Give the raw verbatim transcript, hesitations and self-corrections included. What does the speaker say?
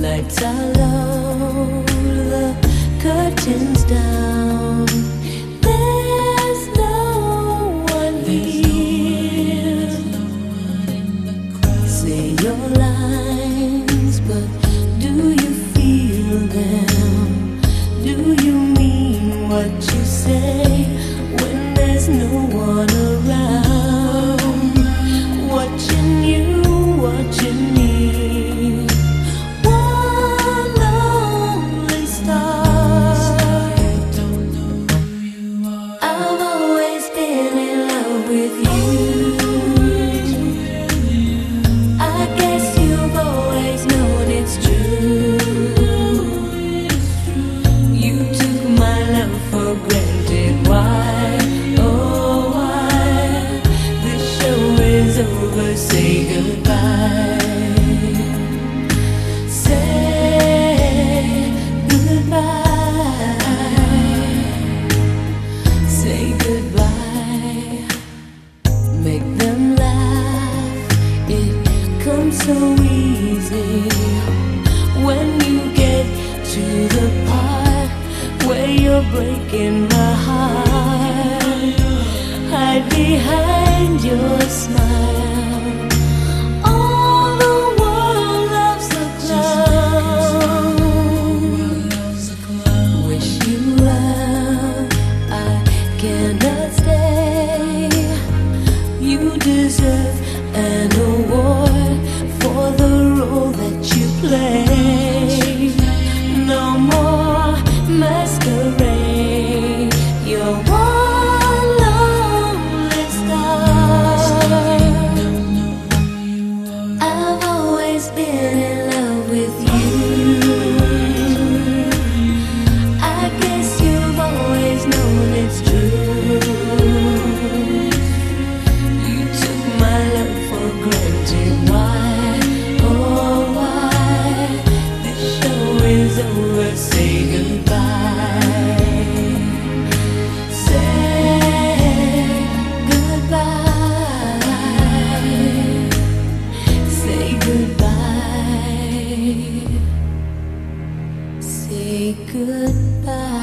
Lights are low, the curtains down. There's no one here. Say your lines, but do you feel them? Do you mean what you say when there's no one around? Watching you, watching me. Say goodbye. Say goodbye. Say goodbye. Make them laugh. It comes so easy when you get to the part where you're breaking my heart. Hide behind your smile. Deserve an award for the role that you play. No more masquerade. You're one lonely star. I've always been in love with you. I guess you've always known it's true. Over, say goodbye. Say goodbye. Say goodbye. Say goodbye.